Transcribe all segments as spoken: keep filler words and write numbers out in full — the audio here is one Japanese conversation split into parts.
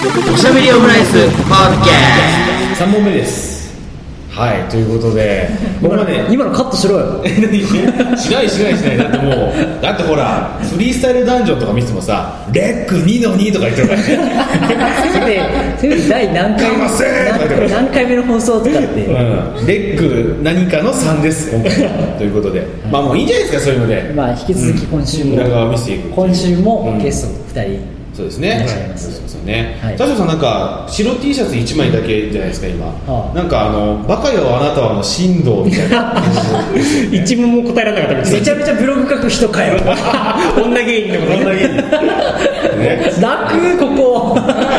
おしゃべりオムライスポッドキャストさんぼんめです。はい、ということでここまで今のカットしろよ。 しないしないしない。だってもうだってほらフリースタイルダンジョンとか見てもさレックにのにとか言ってるからね。 それでそれで第何回かませーとか言ってる何回目の放送とかって、うん、 レック何かのさんです今回ということで、まあもういいんじゃないですかそういうので。 まあ引き続き今週も、 うん、裏側見せていく。 今週もゲストふたり、うんそうですね。 そうですね。 はい。 田代さんなんか白 T シャツいちまいだけじゃないですか今。はあ、なんかあのバカよあなたはの振動みたいな。 一問も答えられなかったです。 めちゃめちゃブログ書く人かよ。 女芸人でも女芸人。ね。 楽ここ。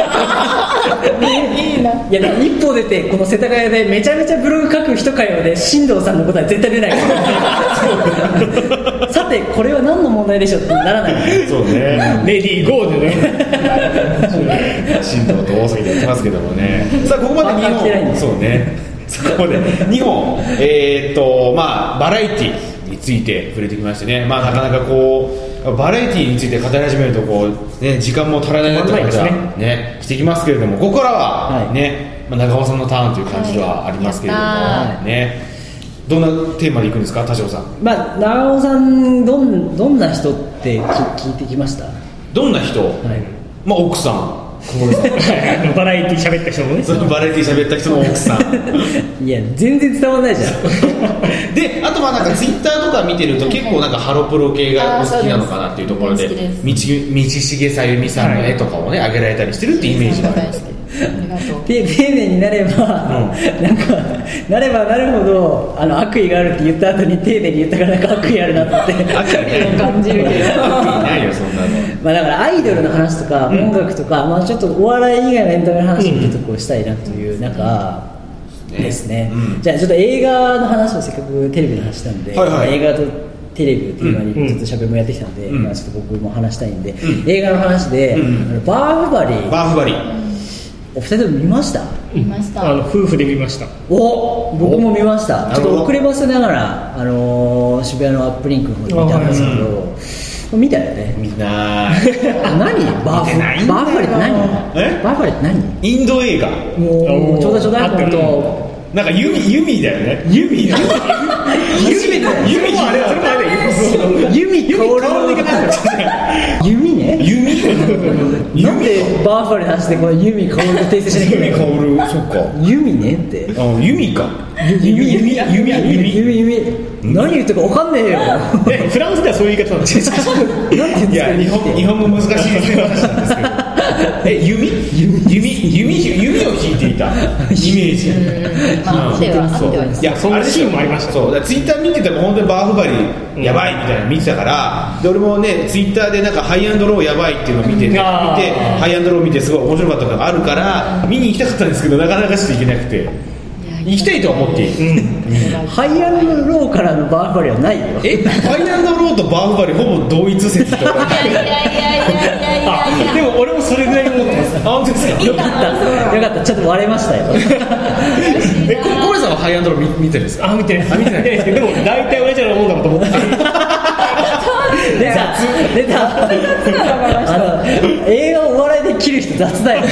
いいな。いやでも一歩出てこの世田谷でめちゃめちゃブログ書く人かよで新藤さんの答え絶対出ないから。さてこれは何の問題でしょうってならない。 そうね。 レディーゴーでね。 新藤と大崎でやってますけどもね。さあここまでにほん。そうね。そこまでにほんえー、っとまあバラエティについて触れてきましてね。まあなかなかこうバラエティについて語り始めるとこうね時間も足らないなって感じはねしてきますけれども、ここからはね、はい、まあ、長尾さんのターンという感じではありますけれども、はい、ね。どんなテーマでいくんですか田代さん。 まあ長尾さんどんどんな人って聞いてきました？ どんな人？はい、まあ奥さん。 バラエティ喋った人もね。 バラエティ喋った人の奥さん。 いや全然伝わんないじゃん。 であとはなんかツイッターとか見てると結構なんかハロプロ系がお好きなのかなっていうところで、道重さゆみさんの絵とかをね上げられたりしてるってイメージがあります。 ありがとう。丁寧になれば、うん、なんかなればなるほどあの悪意があるって言った後に丁寧に言ったからなんか悪意あるなって悪意感じるけど。 悪意ないよそんなの。 まあだからアイドルの話とか、うん、音楽とか、まあちょっとお笑い以外のエンタメの話をちょっとこうしたいなというなんかですね。うん、じゃあちょっと映画の話をせっかくテレビの話したんで、はいはい、映画とテレビっていうのにずっとしゃべりもやってきたので、うんまあ、ちょっと僕も話したいんで、うん、映画の話で、うん、あのバーフバリーバーフバリーお二人とも見ました？ 見ました。 あの夫婦で見ました。 お僕も見ました。ちょっと遅ればせながら、あのー、渋谷のアップリンクの方で見たんですけど、見たよね。 見ない。 何？バーフバーフバリーって何？え？バーフバリーって何？ インド映画。 もうちょうだいちょうだい本当。 なんか弓弓だよね。弓。 初めて。 弓あれはあれ弓香る。弓ね。 弓。 なんでバーフバリーの話でこの弓香ると訂正しなきゃいけない。 弓香る。そっか。 弓ねって。 あ弓か。 弓弓弓弓弓。何言ってるか分かんねえよ。 フランスではそういう言い方なんですよ。 いや日本日本語難しい話なんですけど。え弓弓弓弓を引いていたイメージ。 まあ合っては合ってはいやそのシーンもありました。 そうだツイッター見てても本当にバーフバリーやばいみたいなの見てたから、で俺もねツイッターでなんかハイアンドローやばいっていうのを見てて見てハイアンドロー見てすごい面白かったのがあるから見に行きたかったんですけどなかなかちょっと行けなくて。行きたいとは思っている、うん、 ハイアンドローからのバーフバリはないよ。 えハイアンドローとバーフバリほぼ同一説とか。 いやいやいやいやいやいや。 でも俺もそれぐらい思ってます。 あ本当ですか。 よかったよかったちょっと割れましたよ。 えコレさんはハイアンドロー 見, 見てるんですか。 あ見てない。あ見てないでも大体同じようなもんだと思って。 出た出た。あの映画をお笑いで切る人雑だよ。うん、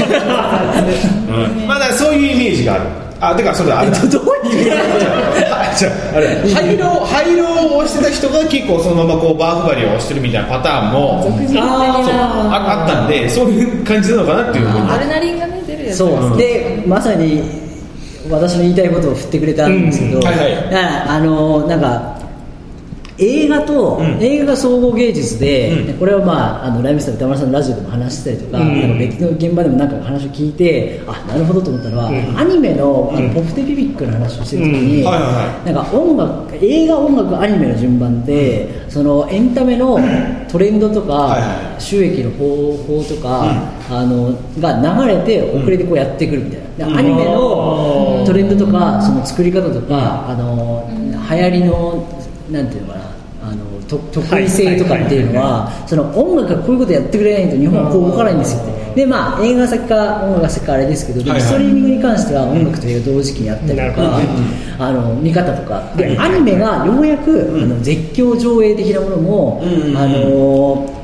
まあだからそういうイメージがある。あ、だからそれあれだ。 どういう意味なんだよ。 あれ廃炉廃炉を押してた人が結構そのままこうバーフバリを押してるみたいなパターンも あ, あ, あったんで、そういう感じなのかなっていうふうに。 アルナリンがね出るやつ。 そう、うん、でまさに私の言いたいことを振ってくれたんですけど、うんはいはい、あのなんか。映画と、うん、映画が総合芸術で、うん、これはまああのライムスター歌丸さんのラジオでも話したりとか、うん、なんか別の現場でもなんか話を聞いてあなるほどと思ったのは、うん、アニメ の, あのポプテピピックの話をしてる時に、うんはいはいはい、なんか音楽映画音楽アニメの順番で、うん、そのエンタメのトレンドとか、はいはい、収益の方法とか、うん、あのが流れて遅れてこうやってくるみたいな、うん、アニメのトレンドとかその作り方とか、うん、あの流行りのなんていうのかなあのと得意性とかっていうのは、はいはいはい、その音楽がこういうことやってくれないと日本はこう動かないんですよって。でまあ映画先か音楽先かあれですけど、でもストリーミングに関しては音楽と映画同時期にやったりとか、うん、あの見方とかでアニメがようやく、うん、あの絶叫上映的なものも、うん、あの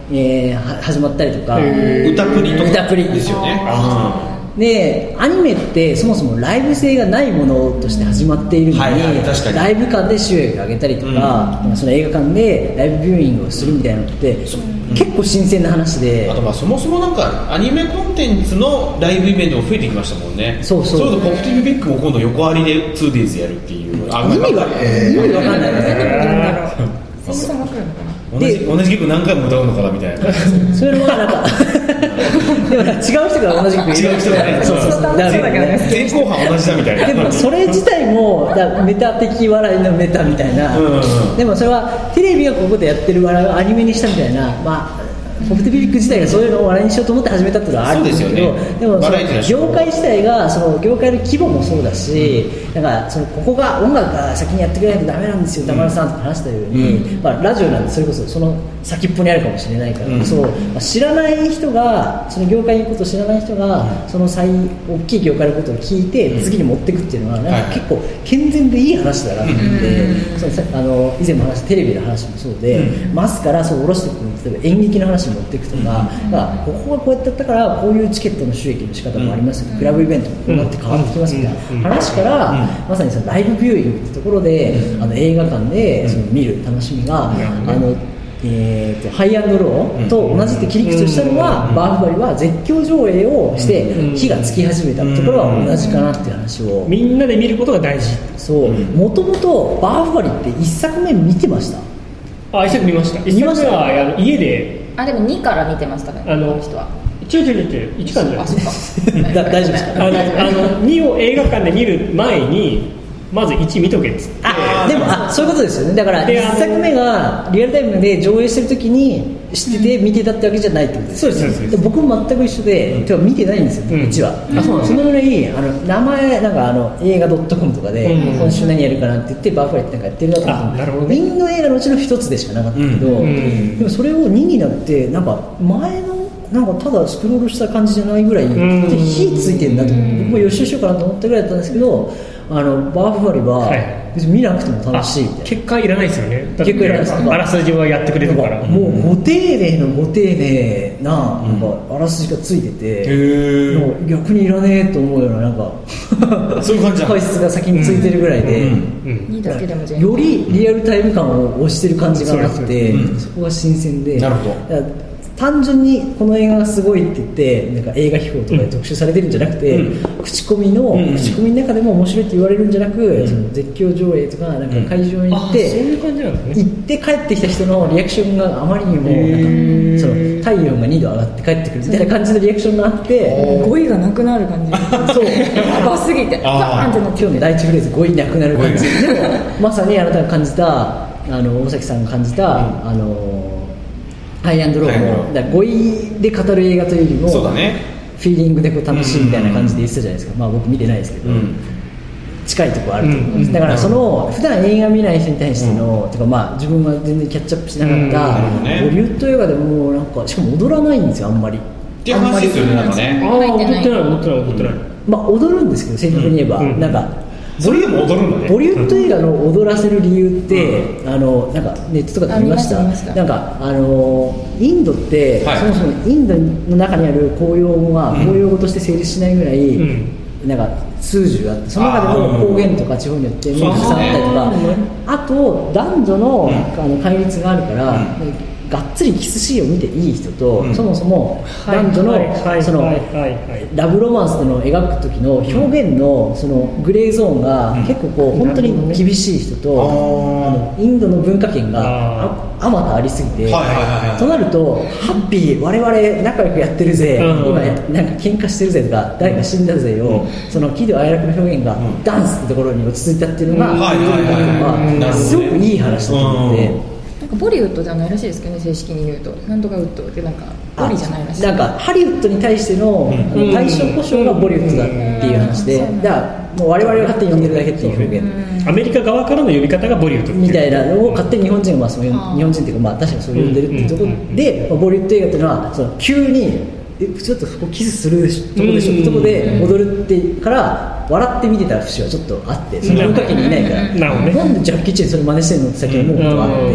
えー、始まったりとか、 歌プリとか歌プリですよね。 でアニメってそもそもライブ性がないものとして始まっているのに、 はいはい、確かにライブ館で収益を上げたりとか、うん、その映画館でライブビューイングをするみたいなのって、うん、結構新鮮な話で、 あとまあそもそもなんかアニメコンテンツのライブイベントも増えてきましたもんね。 そうそう、 そうポプティブビッグも今度横ありで ツーデイズ やるっていう、あ意味が意味わかんないですね。 声優さんが来るのかな、 同じ同じ曲何回も歌うのかなみたいなそれもなんかでも違う人が同じ曲違う人がね、 そうそうそう、だからね、 前後半同じだみたいな。 でもそれ自体もだメタ的笑いのメタみたいな、うんうんうん、でもそれはテレビがここでやってる笑いをアニメにしたみたいな、まあポプティブビッグ自体がそういうのを笑いにしようと思って始めたっていうのはあるんですけど、で, ね、でもその業界自体がその業界の規模もそうだし、うん、なんかそのここが音楽が先にやってくれないとダメなんですよ、田村さんとか話したように、うん、まあ、ラジオなんでそれこそその先っぽにあるかもしれないから、うん、そう、まあ、知らない人がその業界のことを知らない人が、うん、その最大きい業界のことを聞いて、うん、次に持っていくっていうのはなんか結構健全でいい話だなと思って、うん、そのあの以前も話したテレビの話もそうで、うん、マスからそう下ろしていくの、例えば演劇の話に持っていくとか、うん、まあ、ここがこうやってやったからこういうチケットの収益の仕方もありますよ、うん、クラブイベントもこうなって変わってきますみたいな話から、うん、まさにそのライブビューイングってところで、うん、あの映画館でその見る楽しみが、うん、あのえー、とハイアンドローと同じって切り口としたのは、うん、バーフバリは絶叫上映をして火がつき始めたところは同じかなっていう話を、 みんなで見ることが大事。そう、 もともとバーフバリっていっさくめ見てました？ あ、いっさくめ見ました。 見ました。 あの家で、 あ、でもにから見てましたね、あの人は。 違う違う違う、いちからじゃない。 あ、そっかだ大丈夫ですか？ あのあのにを映画館で見る前にまずいち見とけっつって。 あ、でもあそういうことですよね。だからいっさくめがリアルタイムで上映してる時に知ってて見てたってわけじゃないってことですよね。 そうですそうです。 で僕も全く一緒で、うん、てか見てないんですよ、うん、いちわ。あ、そうなんです。そのぐらいあの名前なんかあの映画 .com とかで、うん、今週何やるかなって言ってバーフライってなんかやってるなと思って、なるほどね、インド映画のうちの一つでしかなかったけど、うんうん、でもそれをにになってなんか前のなんかただスクロールした感じじゃないぐらい火ついてるなと思って、僕も予習しようかなと思ったぐらいだったんですけど、あのバーフバリは別に見なくても楽しいみたいな。 結果いらないですよね。 結果いらないです。 あらすじはやってくれるから。 もうご丁寧のご丁寧な、なんかあらすじがついてて、うん、もう逆にいらねえと思うようななんかそういう感じ解説が先についてるぐらいで、 にだけでも全然よりリアルタイム感を押してる感じがあって、うん、そこが新鮮で。 なるほど。 単純にこの映画がすごいって言ってなんか映画批評とかで特集されてるんじゃなくて、うん、口コミの、うん、口コミの中でも面白いって言われるんじゃなく、うん、その絶叫上映とかなんか会場に行って、うん、そういう感じなんですね。行って帰ってきた人のリアクションがあまりにもなんかその体温がにど上がって帰ってくるみたいな感じのリアクションがあって語彙がなくなる感じそうやばすぎてパーンってなって今日の第一フレーズ語彙なくなる感じでもまさにあなたが感じたあの大崎さんが感じた、うん、あのハイアンドローもだ語彙で語る映画というよりもそうだ、ね、 フィーリングでこう楽しいみたいな感じで言ってたじゃないですか、まあ、僕見てないですけど、うん、近いところあると思います、うん、だからその普段映画見ない人に対しての、うん、てかまあ自分は全然キャッチアップしなかったボリュッド映画でもなんかしかも踊らないんですよあんまりっていう話ですよね。なんかね、 ああ踊ってない踊ってない踊ってない、 まあ踊るんですけど正確に言えば、うん、なんかそれでも踊るんだね。 ボリュッド映画の踊らせる理由って、うん、あのなんかネットとかで見ました。なんかあのインドって、はい、そもそもインドの中にある公用語が、うん、公用語として成立しないぐらい、うん、なんか数十あって、その中でも方言とか地方によってたくさんあったりとか、あと男女の、うん、あの戒律があるから。うん、がっつりキスシーンを見ていい人と、うん、そもそも男女のそのラブロマンスの描く時の表現のそのグレーゾーンが結構こう本当に厳しい人と、うん、あのインドの文化圏があまたありすぎて、となるとハッピー我々仲良くやってるぜ、うん、今なんか喧嘩してるぜとか誰か死んだぜを、うん、その喜怒哀楽の表現がダンスってところに落ち着いたっていうのが、うん、すごくいい話だと思って。 なんかボリウッドじゃないらしいですけどね、正式に言うとなんとかウッドってなんかボリじゃないらしい。 なんかハリウッドに対しての、うん、対象故障がボリウッドだっていう話で、うん、だからもう我々が勝手に呼んでるだけっていう表現、 うん、アメリカ側からの呼び方がボリウッドみたいなのを勝手に日本人が、まあ、そういう日本人っていうか、まあ、確かにそう呼んでるっていうところで、まあ、ボリウッド映画っていうのはその急にちょっとそこキスするとこでしょってとこで踊るってから笑って見てた節はちょっとあって、その文化圏にいないから、なんでジャッキー・チェンそれ真似してんのって先に思うことがあって、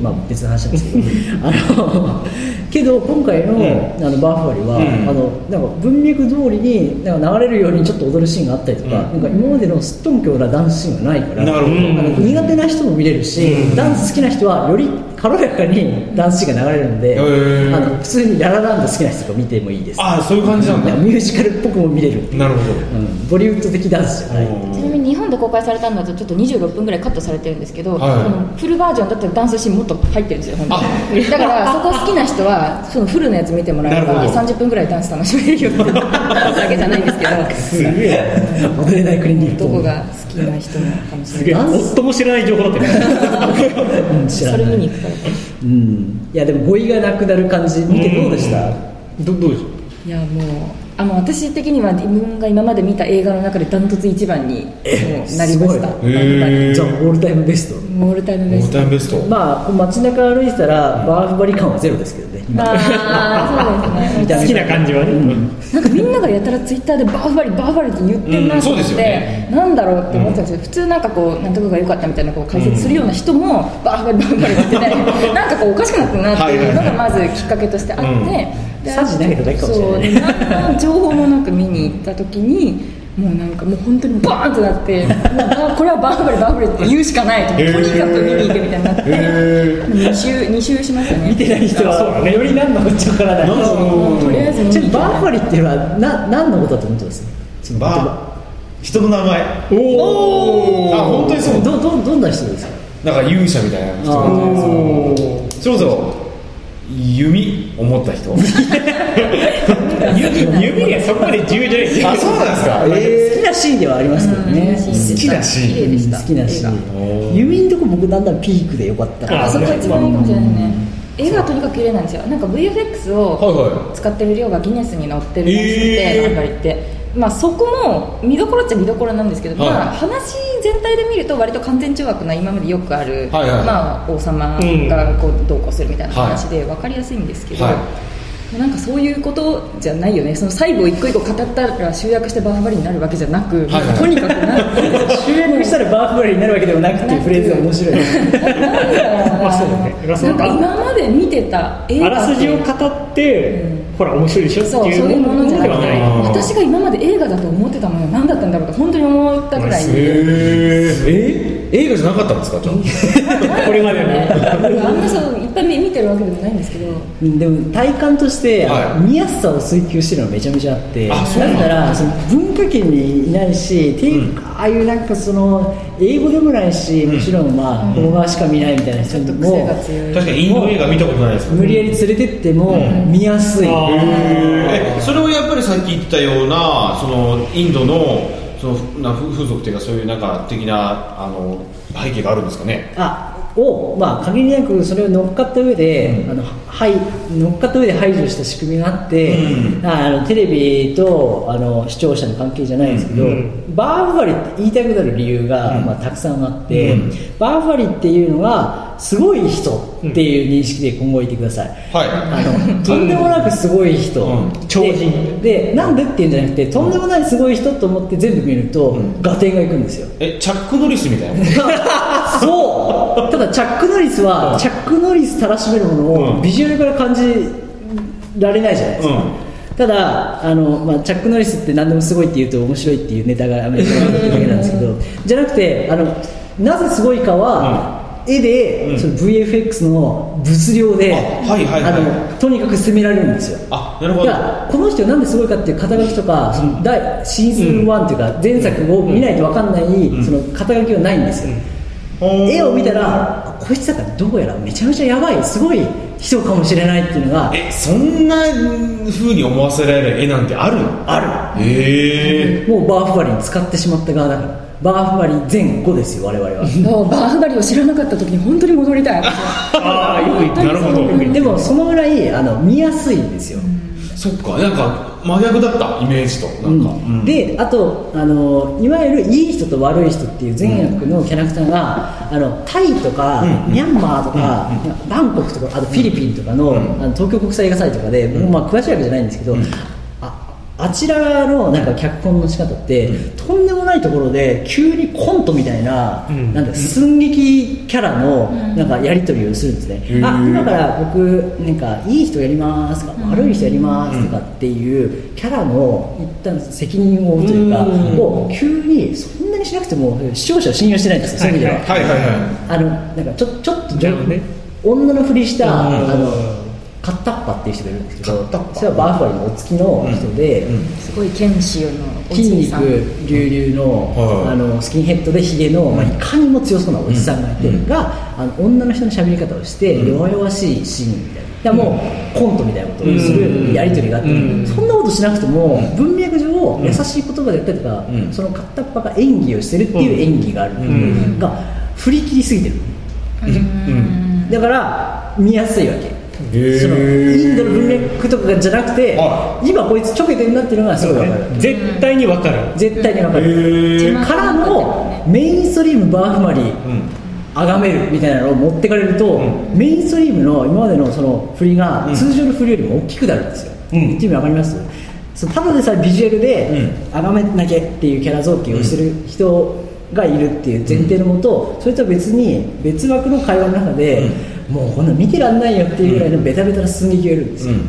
まあ、別の話なんですけどあのけど今回の、うん、あのバーフバリは、うん、あのなんか文脈通りになんか流れるようにちょっと踊るシーンがあったりとか、うん、なんか今までのすっとんきょうなダンスシーンがないから、なるほど、あの苦手な人も見れるし、うん、ダンス好きな人はより軽やかにダンスシーンが流れるんで、あの普通にララランド好きな人が見てもいいです。 ああ、そういう感じなんだ。 ミュージカルっぽくも見れる。 なるほど、 うん、ボリウッド的ダンスじゃない。 ちなみに日本で公開されたのだとちょっとにじゅうろっぷんぐらいカットされてるんですけど、はい、このフルバージョンだったらダンスシーンもっと入ってるんですよ本当に。だからそこ好きな人はそのフルのやつ見てもらえばさんじゅっぷんぐらいダンス楽しめるよってだけじゃないんですけどすげえ踊れない国にどこが好きな人なのかもしれない。 夫も知らない情報だったねうん、知らない。 それ見に行くから、 うん、いやでも語彙がなくなる感じ見てどうでした？ ど, どうでしょういやもうあの私的には自分が今まで見た映画の中でダントツ一番にもうなりました。 じゃあオールタイムベスト。 オールタイムベスト。 オールタイムベスト。 まあ街中歩いてたらバーフバリ感はゼロですけどね。 ああそうですね。 好きな感じはね、うん、 なんかみんながやたらツイッターでバーフバリバーフバリって言ってるなと思って、うんね、なんだろうって思ってたんですけど、うん、普通なんかこうなんとかが良かったみたいなこう解説するような人も、うん、バーフバリバーフバリって言ってねなんかこうおかしくなってるなっていうのがまずきっかけとしてあって、うんサジ投げただけかもしれない。 そうで何の情報もなく見に行った時にもうなんかもう本当にバーンってなってもうこれはバーフバリバーフバリって言うしかないと、とにかく見に行くみたいになって、えー、に周二周しましたね。 見てない人は、ね、より何のこっちゃわからない。 とりあえず見に行く。 バーフバリっていうのはな何のことだと思ってます？ バー人の名前。 おお。 あ本当にそう。 どどどんな人ですか？ なんか勇者みたいな人なんですけど、そろそろ弓を持った人弓がそこまで重要じゃないですか。 あ、そうなんですか、 えー、好きなシーンではありますけどね、 うん、好きなシーン好きなシーン弓のとこ僕だんだんピークでよかったから。 あそこ一番いいかもしれないね。映画はとにかく綺麗なんですよ。なんか ブイエフエックス を使ってる量がギネスに載ってるらしくて、やっぱりってまあ、そこも見どころっちゃ見どころなんですけど、はい、まあ、話全体で見ると割と完全懲悪な今までよくある、はいはい、まあ、王様がこうどうこうするみたいな話で分かりやすいんですけど、はいはい、なんかそういうことじゃないよね。その細部を一個一個語ったら集約してバーフバリになるわけじゃなく、はいはい、とにかくな集約したらバーフバリになるわけではなくっていうフレーズが面白い。 なんか今まで見てた映画あらすじを語って、うん、ほら面白いでしょっていう、 そういうものじゃなくて、私が今まで映画だと思ってたものは何だったんだろうと本当に思ったぐらいに。 えー、映画じゃなかったんですか？ これまでねあんなそういっぱい見てるわけでもないんですけど、 でも体感として、はい、見やすさを追求してるのはめちゃめちゃあって、だからその文化圏にいないし、うん、ああいうなんかその英語でもないし、もちろんまあ邦画しか見ないみたいな人も、 確かにインド映画見たことないです無理やり連れてっても見やすい。 えそれをやっぱりさっき言ったようなそのインドのそのな風俗というかそういうなんか的なあの背景があるんですかね。 あをまあ限りなくそれを乗っかった上で、うん、あのはい乗っかった上で排除した仕組みがあって、うん、あのテレビとあの視聴者の関係じゃないですけど、うん、バーフバリって言いたくなる理由が、うんまあ、たくさんあって、うん、バーフバリっていうのはすごい人っていう認識で今後いてください、うんはい、あのとんでもなくすごい人、うん、超人 で, でなんでっていうんじゃなくてとんでもないすごい人と思って全部見ると、うん、合点がいくんですよ。 えチャックノリスみたいなそうただチャックノリスは、うん、チャックノリスたらしめるものをビジュアルから感じられないじゃないですか、うん、ただあの、まあ、チャックノリスって何でもすごいって言うと面白いっていうネタがアメリカのだけなんですけどじゃなくてあのなぜすごいかは、うん絵で、うん、その ブイエフエックス の物量で、 はいはいはい、 あのとにかく攻められるんですよ。 あ、なるほど。 いやこの人なんですごいかっていう肩書きとか、その第シーズンワンというか、うん、前作を見ないと分かんない、うん、その肩書きはないんですよ、うん、絵を見たらこいつだからどうやらめちゃめちゃやばいすごい人かもしれないっていうのがえそんな風に思わせられる絵なんてあるの？ ある。 へえ。 もうバーフバリに使ってしまった側だからバーフバリ前後ですよ我々は。 もうバーフバリを知らなかった時に本当に戻りたい。 ああよく言ってなるほど。 でもそのぐらいあの見やすいんですよ。 そっかなんか真逆だったイメージとなんか、うん、 であとあのいわゆるいい人と悪い人っていう善悪のキャラクターが、うん、あのタイとか、うん、ミャンマーとか、うん、バンコクとかあとフィリピンとかの、うん、あの東京国際映画祭とかで、うん、僕もまあ詳しいわけじゃないんですけど、うん、ああちらのなんか脚本の仕方って、うん、とんでもないところで急にコントみたいな、うん、なんか寸劇キャラのなんかやり取りをするんですね、うん、あ今から僕なんかいい人やりますとか、うん、悪い人やりますとかっていうキャラの一旦責任を負うというか、うん、を急にそんなにしなくても視聴者を信用してないんですよ、そういう意味では、はいはいはい、あのなんかちょ、ちょっと、ね、女のふりした、うん、あのカッタッパっていう人がいるんですけど、それはバーフバリのお付きの人で、うんうん、 すごい剣士のお筋肉隆々 の,、うん、あのスキンヘッドでヒゲの、まあ、いかにも強そうなおじさんがいて、うん、があの女の人の喋り方をして、うん、弱々しいシーンみたいな、もうコントみたいなことをするやり取りがあって、うん、そんなことしなくても文脈上優しい言葉でやったりとか、うん、そのカッタッパが演技をしてるっていう演技がある、うん、が振り切りすぎてる、うん、だから見やすいわけ。そのインドの文脈とかじゃなくて、今こいつちょけてるなっていうのがすごい分かる、 絶対に分かる絶対に分かるからのメインストリームバーフマリ崇めるみたいなのを持ってかれると、うん、メインストリームの今までのその振りが通常の振りよりも大きくなるんですよ、うん、言ってみ分かります？そのただでさえビジュアルで崇めなきゃっていうキャラ造形をしてる人がいるっていう前提のもと、それとは別に別枠の会話の中で、うん、もうこんな見てらんないよっていうぐらいのベタベタな寸劇がいるんですよ、うん、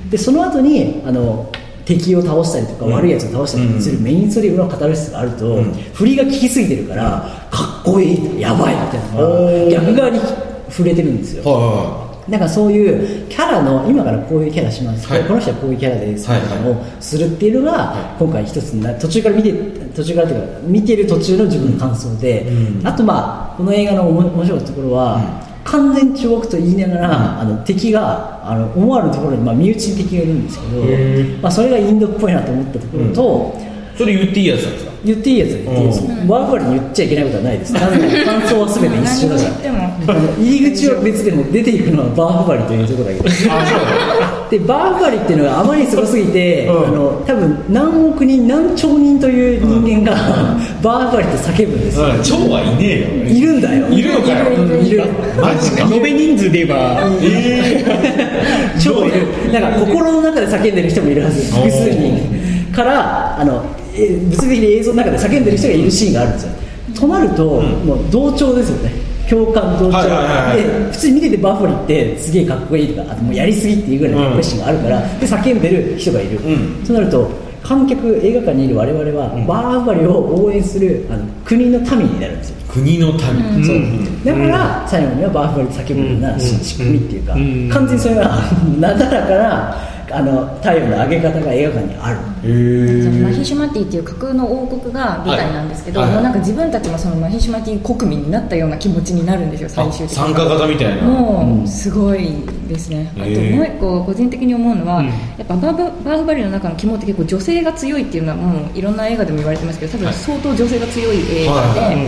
でその後にあの敵を倒したりとか、うん、悪いやつを倒したりするメインストリームのカタルシスがあると、うん、振りが効きすぎてるからかっこいいやばいみたいなのが逆側に触れてるんですよ、だからそういうキャラの今からこういうキャラします、はい、この人はこういうキャラですみたいなのをするっていうのが、はい、今回一つな途中から見て途中からというか見てる途中の自分の感想で、うん、あとまあこの映画の面白いところは、うん、完全中国と言いながら、うん、あの敵があの思わぬところに、まあ、身内に敵がいるんですけど、まあ、それがインドっぽいなと思ったところと、 うんそれ言っていいやつなんですか？ 言っていいやつは言っていいです。ワーファリに言っちゃいけないことはないです。なぜなら感想は全て一緒だから入り口は別でも出ていくのはバーファリというところだけどあでバーファリっていうのがあまりにすごすぎて、うん、あの多分何億人何兆人という人間が、うん、バーファリと叫ぶんですよ、 うん、超はいねえよ。 いるんだよ。 いるのかよ。 いる。 マジか。延べ人数で言えば、 えー、超いる。なんか心の中で叫んでる人もいるはず。複数人からあの物理的に映像の中で叫んでる人がいるシーンがあるんですよ。となると、うん、もう同調ですよね。共感同調、はいはいはいはい、で普通に見ててバーファリってすげえかっこいいとかあともうやりすぎっていうぐらいのかっこいいシーンがあるから、うん、で叫んでる人がいる、うん、となると観客映画館にいる我々は、うん、バーファリを応援するあの国の民になるんですよ。 国の民、うん、 そうだから、うん、最後にはバーファリで叫ぶような仕組みっていうか、うん、完全にそれがなだらかなあの太陽の上げ方が映画館にある。 マヒシュマティっていう架空の王国が舞台なんですけど、はいはいはい、もうなんか自分たちもそのマヒシュマティ国民になったような気持ちになるんですよ。最終的に参加型みたいな。 もうすごいですね。あともう一個個人的に思うのは、うん、やっぱバーバーフバリの中の肝って結構女性が強いっていうのはもういろんな映画でも言われてますけど、多分相当女性が強い映画で、はいはい、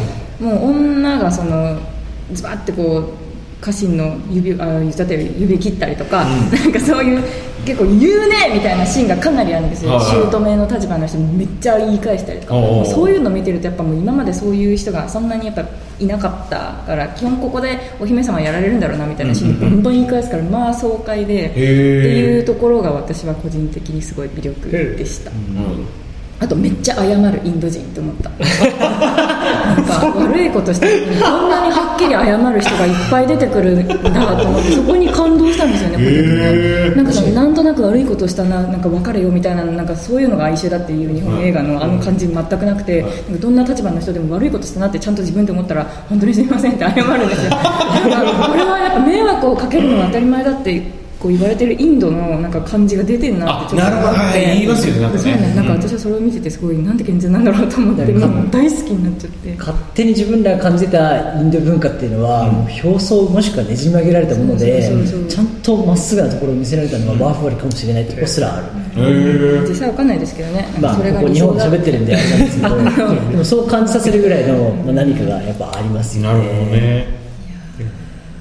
もう女がそのズバッてこう家臣の指あ例えば指切ったりとか、うん、なんかそういう結構言うねみたいなシーンがかなりあるんですよ。姑の立場の人もめっちゃ言い返したりとか、そういうのを見てるとやっぱもう今までそういう人がそんなにやっぱいなかったから基本ここでお姫様やられるんだろうなみたいなシーンをどんどん言い返すから、まあ爽快でっていうところが私は個人的にすごい魅力でした。あとめっちゃ謝るインド人って思ったなんか悪いことした時にこんなにはっきり謝る人がいっぱい出てくるんだと思ってそこに感動したんですよね。個人的になんかそのなんとなく悪いことしたな、なんか別れよみたいな、なんかそういうのが哀愁だっていう日本映画のあの感じ全くなくて、なんかどんな立場の人でも悪いことしたなってちゃんと自分で思ったら本当にすみませんって謝るんですよなんかこれはやっぱ迷惑をかけるのは当たり前だってこう言われてるインドのなんか感じが出てるなってちょっと思って、 はい、言いますよね。なんかね、 そうね、なんか私はそれを見ててすごいなんて健全なんだろうと思って、うん、もう大好きになっちゃって、 勝手に自分らが感じたインド文化っていうのは、うん、もう表層もしくはねじ曲げられたもので、そうそうそうそう、ちゃんとまっすぐなところを見せられたのはバーフバリかもしれないところすらある、 うん、実際わかんないですけどね、 まあ、 それがここ日本で喋ってるんであれなんですけどでもそう感じさせるぐらいの、まあ、何かがやっぱありますよね。 なるほどね。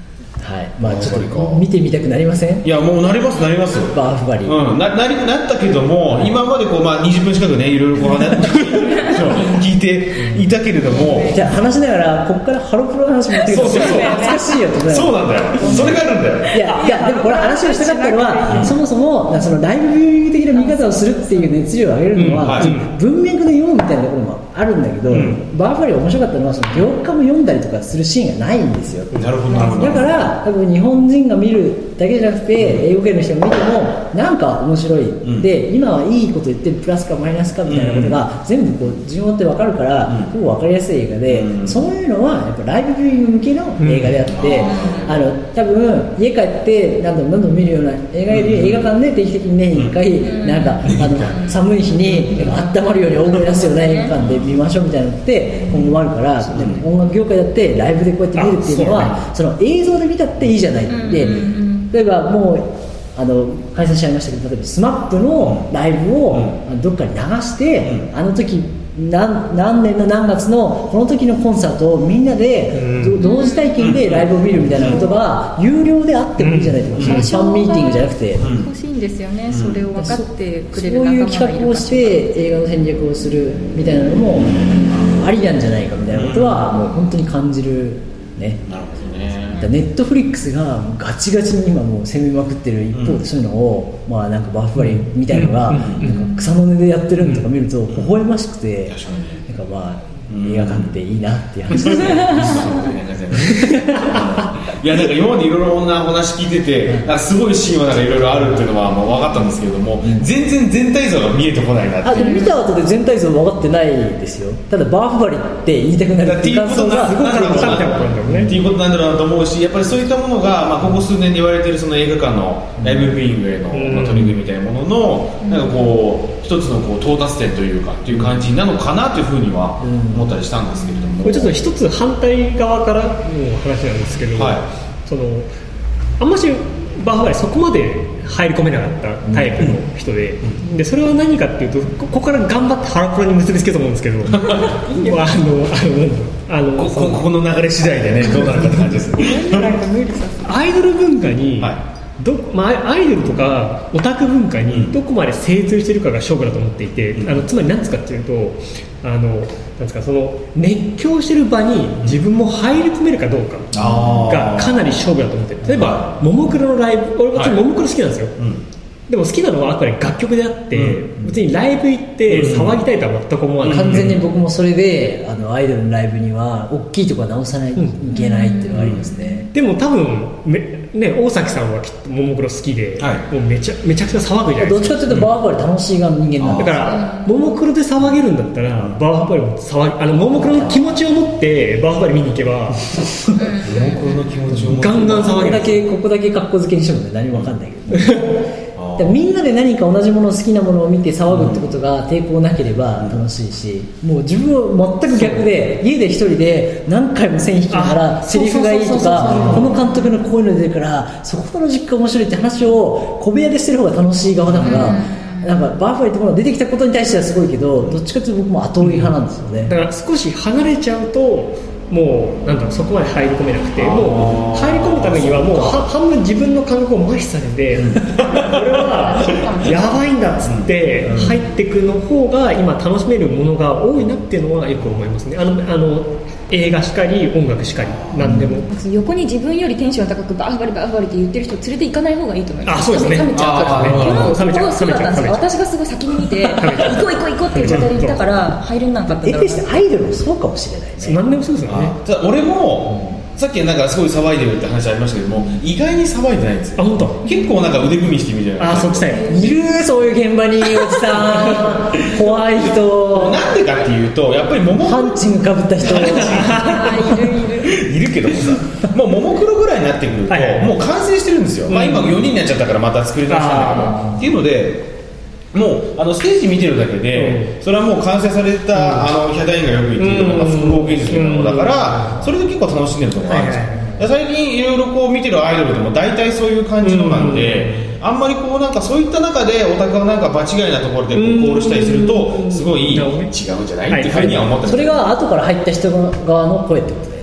はいまあ、ちょっと見てみたくなりません？ いやもうなりますなりますバーフバリ、 うん、な, な, りなったけども、うん、今までこう、まあ、にじゅっぷん近くねいろいろこう聞いていたけれどもじゃあ話しながらここからハロプロの話持ってくるとそうそうそう懐かしいよってそうなんだよそれがあるんだよいやいやでもこれ話をしたかったのはそもそもそのライブビューイング的な見方をするっていう熱量を上げるのは、うんはい、文脈で読むみたいなところもあるんだけど、うん、バーフバリ面白かったのはその行間も読んだりとかするシーンがないんですよ。 なるほどなるほど。 だから多分日本人が見るだけじゃなくて、うん、英語圏の人が見てもなんか面白い、うん、で今はいいこと言ってるプラスかマイナスかみたいなことが、うん、全部こう順を追って分かるから、うん、結構分かりやすい映画で、うん、そういうのはやっぱライブビューイング向けの映画であって、うん、あの多分家帰って何度も何度も見るような映画より、うん、映画館で定期的に年にいっかい、うん、なんかあの寒い日に温まるように大声出すような映画館で見ましょうみたいなのって今後もあるから、でも音楽業界だってライブでこうやって見るっていうのはその映像で見たっていいじゃないって、例えばもうあの開催しちゃいましたけど、例えばスマップのライブをどっかに流して、あの時何, 何年の何月のこの時のコンサートをみんなで同時体験でライブを見るみたいなことが有料であってもいいじゃないですか、うん、ファンミーティングじゃなくて欲しいんですよね、うん、それを分かってくれるそういう企画をして映画の戦略をするみたいなのもありなんじゃないかみたいなことはもう本当に感じるね。 なるほどね。 ネットフリックスがガチガチに今もう攻めまくってる一方で、そういうのを、まあ、なんかバーフバリみたいなのが、なんか草の根でやってるのとか見ると微笑ましくて、なんかまあ映画館っていいなっていう話ですね。 いやなんか今までいろいろな話聞いてて、なんかすごいシーンはいろいろあるっていうのはもう分かったんですけれども、全然全体像が見えてこないなっていう。 あでも見た後で全体像分かってないですよ。ただバーフバリって言いたくなるっていう感想がすごく分かったっていうことなんだろうなと思うし、やっぱりそういったものが、まあ、ここ数年で言われているその映画館のライブビューイングへの、まあ、取り組みみたいなものの、なんかこう一つのこう到達点というかっていう感じなのかなというふうには思ったりしたんですけれども、 これちょっと一つ反対側からの話なんですけど、はい、そのあんましバーフバリそこまで入り込めなかったタイプの人で、うん、でそれは何かっていうと、ここから頑張ってハロプロに結びつけると思うんですけどあのあのこ, こ, ここの流れ次第でねどうなるかって感じですアイドル文化に、はいどまあ、アイドルとかオタク文化にどこまで精通しているかが勝負だと思っていて、うん、あのつまり何ですかっていうと、あのなんですか、その熱狂している場に自分も入り込めるかどうかがかなり勝負だと思っている。例えばももクロのライブ、俺別にももクロ好きなんですよ、はい、うん、でも好きなのはあくまで楽曲であって、うん、別にライブ行って騒ぎたいとは全く思わない、 うん、完全に僕もそれであのアイドルのライブには大きいところは直さないといけないっていうのがありますね、 うん、でも多分めね、大崎さんはきっとももクロ好きで、はい、もうめちゃめちゃくちゃ騒ぐじゃないですか。 どっちかというとバーフバリ楽しい側の人間なんだから、ももクロで騒げるんだったらバーフバリも騒ぎ、あのももクロの気持ちを持ってバーフバリ見に行けばももクロの気持ちを持ってガンガン騒げる。 ここだけここだけ格好付けにしても、ね、何も分かんないけどでみんなで何か同じもの、好きなものを見て騒ぐってことが抵抗なければ楽しいし、もう自分は全く逆で、家で一人で何回も線引きながらセリフがいいとか、この監督のこういうの出るからそこの実家面白いって話を小部屋でしてる方が楽しい側だから、なんかバーフバリってものが出てきたことに対してはすごいけど、どっちかというと僕も後追い派なんですよね。 だから少し離れちゃうともうなんだろう、そこまで入り込めなくて、もう入り込むためにはもう半分自分の感覚を麻痺されて、うん、これはやばいんだっつって入っていくの方が今楽しめるものが多いなっていうのはよく思いますね。あのあの映画しかり音楽しかり何でも、 うん、横に自分よりテンション高くバーフバリバーフバリって言ってる人を連れて行かない方がいいと思います。 あ、そうですね。 冷めちゃうから、 この冷めちゃうそうだったんですよ。私がすごい先に見て行こう行こう行こうっていう状態で行ったから入れなかったんだろうな。 えてしてアイドルもそうかもしれないね。 そう、何でもそうですよね。 ただ俺も、うん、さっきなんかすごい騒いでるって話ありましたけども、意外に騒いでないんですよ。 あ、本当。 結構なんか腕組みしてみたいな。 あ、そっちだよ。 いる、そういう現場におじさん怖い人。 なんでかっていうと、やっぱりももハンチングかぶった人いるいるいるけどもさ、もうももクロぐらいになってくると、はいはい、もう完成してるんですよ、うん、まあ、今よにんになっちゃったからまた作り出したんだけどっていうので、もうあのステージ見てるだけで、うん、それはもう完成された、うん、あのヒャダインがよく言っているのが複合芸術のものだから、うん、それで結構楽しんでるところがあるんですよ、はいはい、最近いろいろこう見てるアイドルでも大体そういう感じのなんで、うん、あんまりこうなんかそういった中でオタクがなんか場違いなところでこうコールしたりするとすごい違うんじゃないっていうふうには思ってます。 それが後から入った人側の声ってことだよね。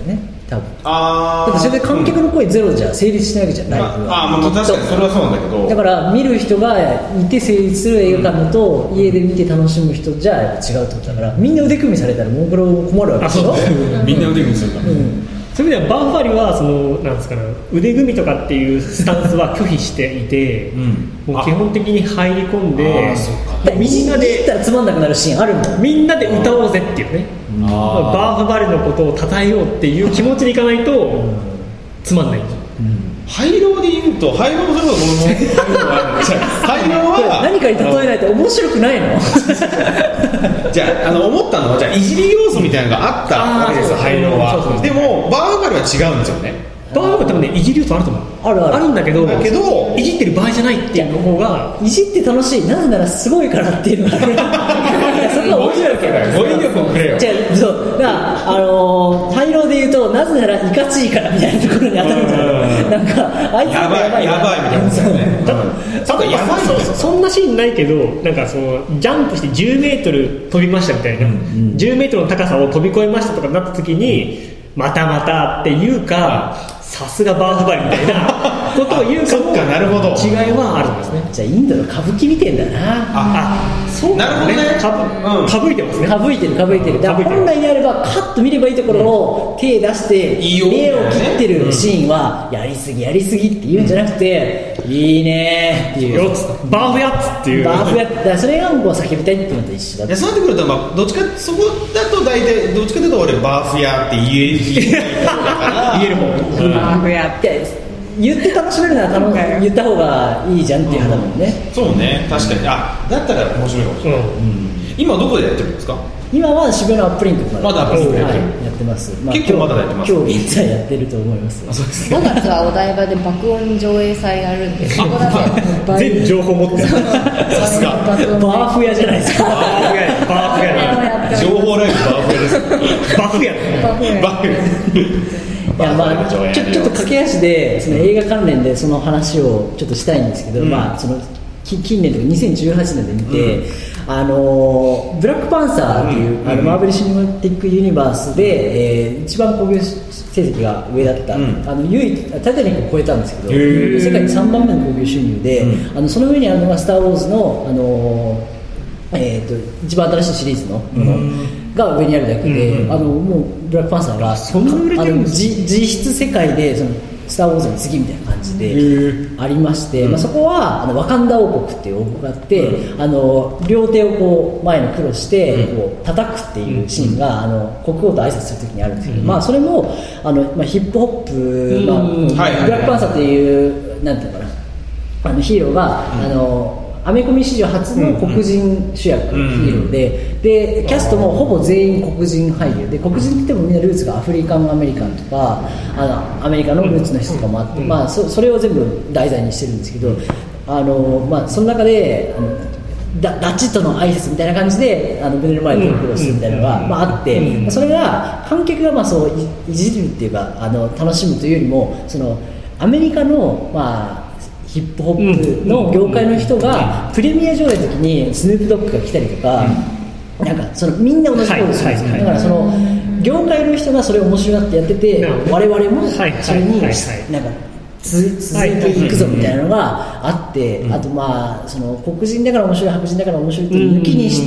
多分あだってそれで観客の声ゼロじゃ成立しないわけじゃない、 まあ、ああ、まあ、確かにそれはそうなんだけど、 だから見る人がいて成立する映画館だと、家で見て楽しむ人じゃやっぱ違うってことだから、みんな腕組みされたらもうこれ困るわけでしょ。 みんな腕組みするから、うん、 そういう意味ではバーフバリはそのなんですかね、腕組みとかっていうスタンスは拒否していて、うん、もう基本的に入り込んで、 みんなでったらつまんなくなるシーンあるもん。 みんなで歌おうぜっていうね、あバーフバリのことを称えようっていう気持ちにいかないとつまんない。 廃炉で言うと、廃炉もそれこそ廃炉は何かに例えないと面白くないのじゃあ、あの思ったのは、じゃあいじり要素みたいなのがあったわけですよ、廃炉は。でもバーフバリは違うんですよね。 バーフバリは多分ね、いじり要素あると思う。 あるあるあるんだけど、 だけどいじってる場合じゃないっていうの方が、 いじって楽しい、なぜならすごいからっていうのがあるそこは面白いけど、 語彙力をくれよ。 じゃあ、そうだからあのー、廃炉で言うと、なぜならいかついからみたいなところに当たるんじゃないなんかあいつやばいやばいみたいなですよね。 多分やばいそ, そんなシーンないけど、なんかそのジャンプしてじゅうメートル飛びましたみたいな、うん、じゅうメートルの高さを飛び越えましたとかなった時に、またまたっていうか、さすがバーフバリみたいなことを言うかもかなるほど違いはあるんですね。 じゃあインドの歌舞伎見てんだなああそうなるほどね。 かぶ、うん、かぶいてますね。 かぶいてるかぶいてる。だから本来であればカッと見ればいいところを手出して目を切ってるシーンはやりすぎやりすぎって言うんじゃなくて、うん、いいねっていうよつバーフやつっていうバーフやつだ、それがもう叫びたいっていうのと一緒だ。 いやそうなってくると、まあ、どっちかそこだと大体どっちかというと俺バーフやって言え言える方バーフやって言って楽しめるなら楽言った方がいいじゃんっていう話だもんね、 うん、そうね、確かに。あ、だったら面白いかもしれない、うんうん、今どこでやってるんですか？ 今は渋谷のアップリンクまだアップリンクでやってる、 はい、やってます、まあ、 結構まだやってます。 今日現在やってると思います。 あ、そうですね。 ごがつはお台場で爆音上映祭あるんで、そこだけ全情報持ってるさすがバーフ屋じゃないですか。 バーフ屋バーフ屋情報ライブバーフ屋ですバフ屋バフ屋いやまあ、ちょ, ちょっと駆け足でその映画関連でその話をちょっとしたいんですけど、うん、まあ、その近年とかにせんじゅうはちねんで見て、うん、あのブラックパンサーっていう、うん、あのマーベル・シネマティック・ユニバースで、えー、一番興行成績が上だった、うん、あの唯一タイタニックを超えたんですけど、世界でさんばんめの興行収入で、うん、あのその上にあるのがスター・ウォーズの、あのえー、と一番新しいシリーズのものが上にあるだけで、うん、あのもうブラックパンサーがそんな売れてるんですか？ 実質世界でそのスター・ウォーズに次みたいな感じでありまして、まあ、そこはあのワカンダ王国っていう王国があって、うん、あの両手をこう前にクロスしてこう叩くっていうシーンが、うん、あの国王と挨拶するときにあるんですけど、うん、まあ、それもあの、まあ、ヒップホップ、まあ、ブラックパンサーっていうなんていうのかな、あのヒーローが、うん、あのアメコミ史上初の黒人主役ヒーローで、うんうん、でキャストもほぼ全員黒人俳優で、黒人って言ってもみんなルーツがアフリカンアメリカンとかあのアメリカのルーツの人とかもあって、うん、まあ、そ, それを全部題材にしてるんですけど、あの、まあ、その中であのダ, ダチとの挨拶みたいな感じであの胸の前でクロスするみたいなのが、まあ、あって、うん、それが観客がまあそう い, いじるっていうかあの楽しむというよりも、そのアメリカのまあヒップホップの業界の人がプレミア上映の時にスヌープドッグが来たりとか、なんかそのみんな同じことするんですよ。だからその業界の人がそれを面白がってやってて、我々もそれになんか続いていくぞみたいなのがあって、あとまあその黒人だから面白い白人だから面白いって抜きにして、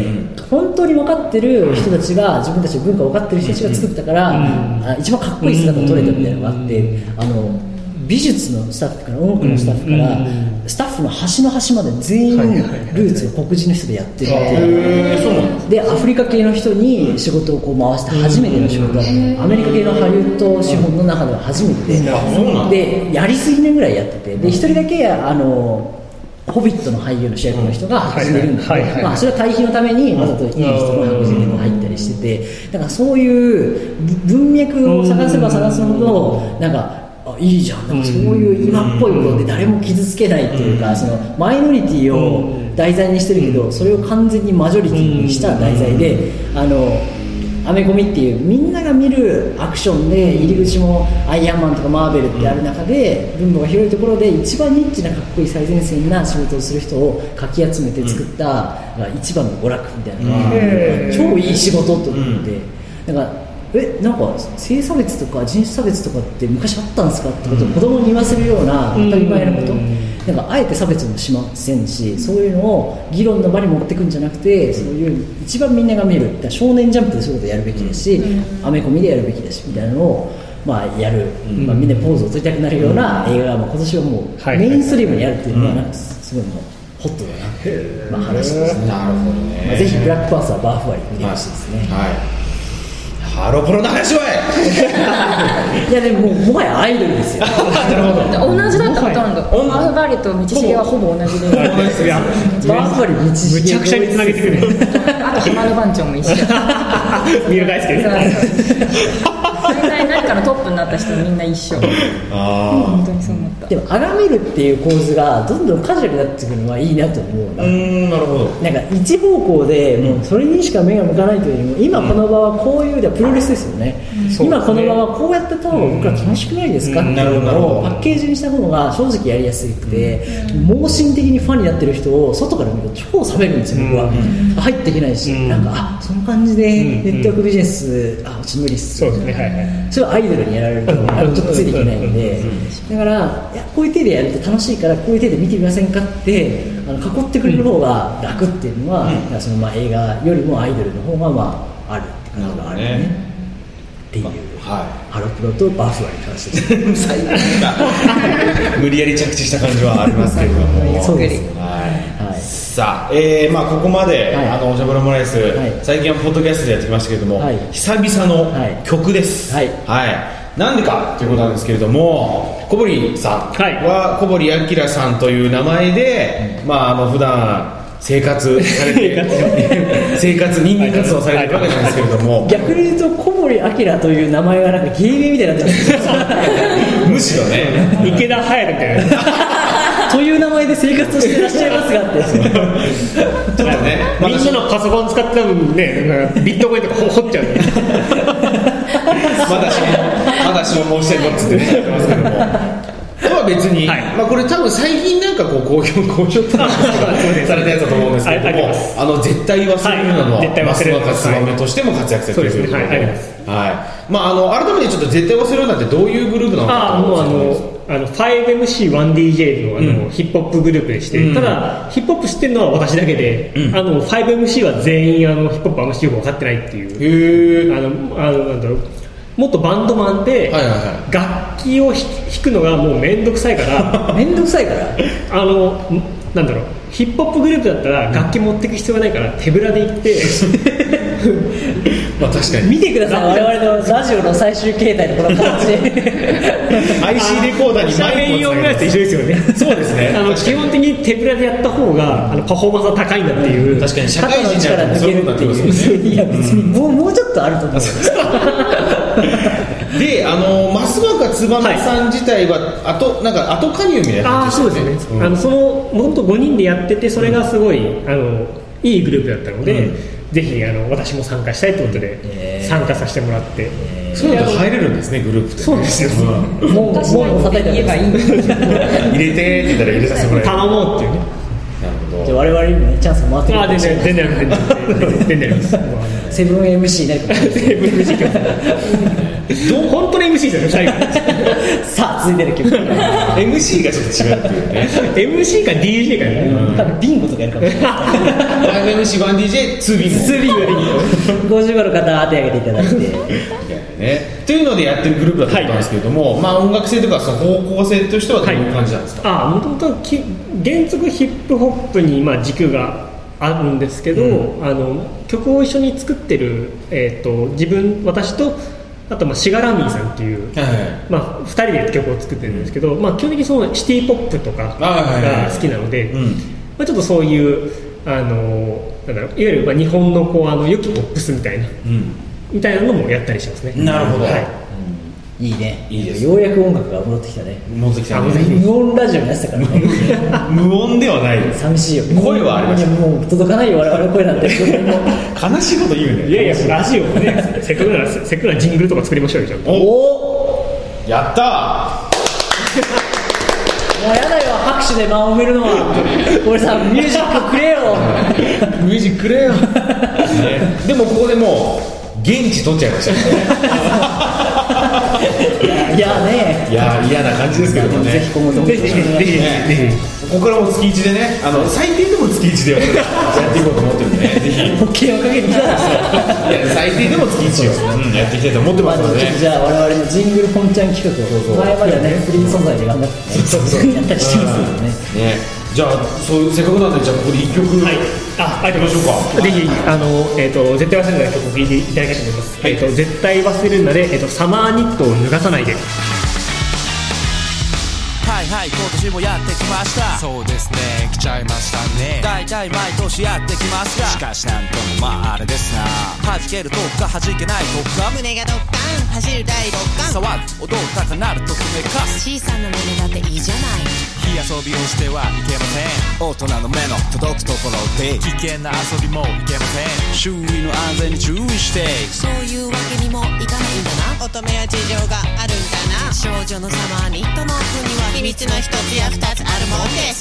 本当に分かってる人たちが自分たちの文化を分かってる人たちが作ったから、一番かっこいい姿を撮れたみたいなのがあって、あの美術のスタッフから音楽のスタッフから、うん、スタッフの端の端まで全員ルーツが黒人の人でやってるっていう、でアフリカ系の人に仕事をこう回して初めての仕事だった、アメリカ系のハリウッド資本の中では初めてで、でやりすぎ年ぐらいやってて、で一人だけあのホビットの俳優の主役の人が白人でいるんですけど、まあ、それは対比のためにわざといい人の白人でも入ったりしてて、だからそういう文脈を探せば探すほどなんかあいいじゃん、なんかそういう今っぽいことで誰も傷つけないっていうか、そのマイノリティを題材にしてるけど、それを完全にマジョリティにした題材で、あのアメコミっていうみんなが見るアクションで入り口もアイアンマンとかマーベルってある中で、分母が広いところで一番ニッチなかっこいい最前線な仕事をする人をかき集めて作った一番の娯楽みたいなのが超いい仕事と思って、だからえなんか性差別とか人種差別とかって昔あったんですかってことを子供に言わせるような当たり前のこと、なんかあえて差別もしませんし、そういうのを議論の場に持っていくんじゃなくて、そういう一番みんなが見る、少年ジャンプでそういうことやるべきだし、アメコミでやるべきだしみたいなのを、まあ、やる、まあ、みんなポーズを取りたくなるような映画が、まあ、今年はもうメインストリームにやるっていうのはなんかすごいもうホットだなっていう、まあ、話ですね。 なるほどね、 まあ、ぜひブラックパンサーバーフバリ見てほしいですね。 はい、はいハロプロの話はいやでももはやアイドルですよ。 なるほど。同じだったほとんど。バーフバリと道重はほぼ同じで。 バーフバリ道重むちゃくちゃにつなげてくる。 あと暇の番長も一緒。 三浦大輔ね。 大体何かのトップになった人みんな一緒。ああ本当にそう思った。 でも崇めるっていう構図がどんどんカジュアルになってくるのはいいなと思うな。 うーんなるほど。 なんか一方向でもうそれにしか目が向かないというよりも、今この場はこういうではプロレスですよね、うん、今この場はこうやってた方が僕ら楽しくないですか、うん、っていうのをパッケージにした方が正直やりやすくて、うん、盲信的にファンになってる人を外から見ると超冷めるんですよ僕は、うん、入っていけないし、うん、なんかあその感じでネットワークビジネス、うん、あうち無理っすそうですね、はいはい、 それはアイドルにやられるとちょっとついていけないんで、だからいやこういう手でやると楽しいからこういう手で見てみませんかってあの囲ってくれる方が楽っていうのは、うん、そのまあ映画よりもアイドルの方がまああるって感じがあるね、ねっていう、まあはい、ハロプロとバーフバリの話です最高無理やり着地した感じはありますけれどもそうです、 はいはい、さあ、えーまあ、ここまで、はい、あのおしゃべらオムライス、はい、最近はポッドキャストでやってきましたけれども、はい、久々の曲です、はいはいはい、なんでかということなんですけれども、小堀さんは小堀明さんという名前で、まあ、あの普段生活されて生活人間活動されてるわけなんですけれども、 逆に言うと小堀明という名前がなんか芸名みたいになってますむしろね池田隼みたいなという名前で生活をしていらっしゃいますがってちょっとね、みんなのパソコン使ってた分ねビットコインとか掘っちゃうまだしもまだしも申してるのっつってねやってますけどもとは別に、はいまあ、これ多分最近なんかこう公表公表って話されたやつだと思うんですけども、あの絶対忘れるなのは増若燕としても活躍されているということで、はいまあ、あの改めてちょっと絶対忘れるなってどういうグループなのかと思うんですけど、 あの ファイブエムシーワンディージェー の, あの、うん、ヒップホップグループでして、うん、ただヒップホップ知ってるのは私だけで、うん、あの ファイブエムシー は全員あのヒップホップあんましよく分かってないっていう、あのあのなんだろうもっとバンドマンで、はいはいはい、楽器を弾くのがもうめんどくさいからめんどくさいからあのなんだろうヒップホップグループだったら楽器持っていく必要がないから手ぶらで行ってまあ確かに見てください我々のラジオの最終形態のこの形アイシー レコーダーにマイクをつなげて一緒ですよねそうですねあの基本的に手ぶらでやった方があのパフォーマンスが高いんだっていう、 うん、確かに社会人になるとそういうことになってますよねいや別にもう、もうちょっとあると思うで、あの増若燕さん自体は、はい、後なんか後加入みたいな感じですね。 あ、そうですね。うん、あのそのもともとごにんでやっててそれがすごい、うん、あのいいグループだったので、うん、ぜひあの私も参加したいということで、えー、参加させてもらって、えー、そういうの入れるんですねグループって、ね。 そうですよ。 うん、もうもう叩いて言えばいい。 入れてって言ったら入れさせてもらえる。 頼もうっていうね。 なるほど。 じゃあ我々にもねチャンスを回ってるかもしれない。 あ、全然全然全然全然セブンエムシー になるかもしれない。セブン エムシー本当の エムシー ですよね最後さあ続いてる曲エムシー がちょっと違うっていうねエムシー か ディージェー かね、 うん、多分ビンゴとかやるかもしれない ファイブエムシーワンディージェーツービンゴツービンゴでごじゅうごの方手挙げていただいてね、というのでやってるグループだったんですけれども、はい、まあ、音楽性とかその方向性としてはどういう感じなんですか。 はい、あもともと原則ヒップホップにまあ軸があるんですけど、うん、あの曲を一緒に作ってる、えー、と自分私とあとまあシガラミーさんっていう、はいはいまあ、ふたりで曲を作ってるんですけど、うんまあ、基本的にそのシティポップとかが好きなので、うんまあ、ちょっとそういうあのなんだろういわゆるまあ日本のこうあの良きポップスみたいな、うん、みたいなのもやったりしますね。 なるほど、はいうん、いいね。 いいです。 ようやく音楽が戻ってきたね。 戻ってきたね。 無音ラジオになってたからね無音ではない。 寂しいよ。 声はありました。 もう届かないよ我々の声なんて悲しいこと言うね。 いやいやラジオもねせっかくならせっかくならジングルとか作りましょうよちゃんと。 おおやったーもうやだよ拍手で間を埋めるのは俺さミュージックくれよミュージックくれよ、ね、でもここでもう現地取っちゃいましたいやねいや嫌な感じですけどもね。 ぜひ今後ともぜひぜひぜひここからも月いちでね、あの最低でも月いちでやっていこうと思ってるんでね、ぜひ保険をかけてきたんですよ。 いや最低でも月いちを、うん、やっていきたいと思ってますので、ね、 じゃあ我々のジングルポンちゃん企画を前まではねフリー素材で頑張ってねそうそうやったりしてますけどね。 ね、じゃあそういうせっかくなんでじゃあここで一曲、はい、 あ、ありましょうか。ぜひあの、えー、と絶対忘れない曲を聴いていただきたいと思います、はい。えー、と絶対忘れるなで、えー、とサマーニットを脱がさないで。 はいはい、今年もやってきました。そうですね、来ちゃいましたね。だいたい毎年やってきますが、しかしなんともまああれですな。弾けるとか弾けないとか、胸がドッカン走る第六感、騒ぐ踊ったかなるときめかす。小さな胸だっていいじゃない。火遊びをしてはいけません。大人の目の届くところで危険な遊びもいけません。周囲の安全に注意して、そういうわけにもいかないんだな。乙女は事情があるんだな。少女のサマーニットの奥には秘密の一つや二つあるもんです。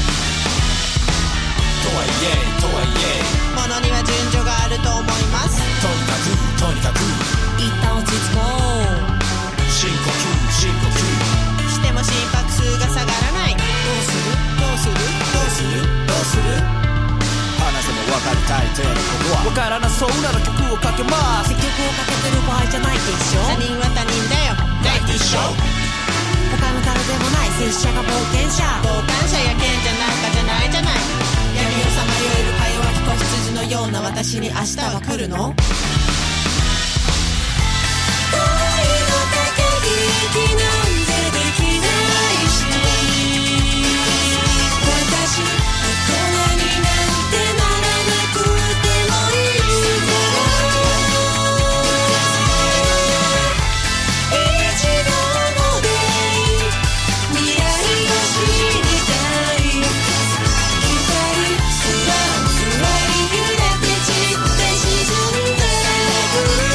とはいえとはいえものには順序があると思います。とにかくとにかく一旦落ち着こう。深呼吸深呼吸しても心拍数が下がらない。どうするどうするどうするどうする。話せも分かる大抵のことは分からなそうなら曲をかけます。曲をかけてる場合じゃないでしょ。他人は他人だよ、大でしょ。他の誰でもない拙者が冒険者。傍観者や賢者なんかじゃないじゃない。闇をさまよえるか弱き子羊のような私に明日は来るの。愛の駆け引きなんてできないし、私大人になんてならなくてもいいから。一度の出会い、未来を知りたい。光スワンスワリ揺れて散って沈んでく。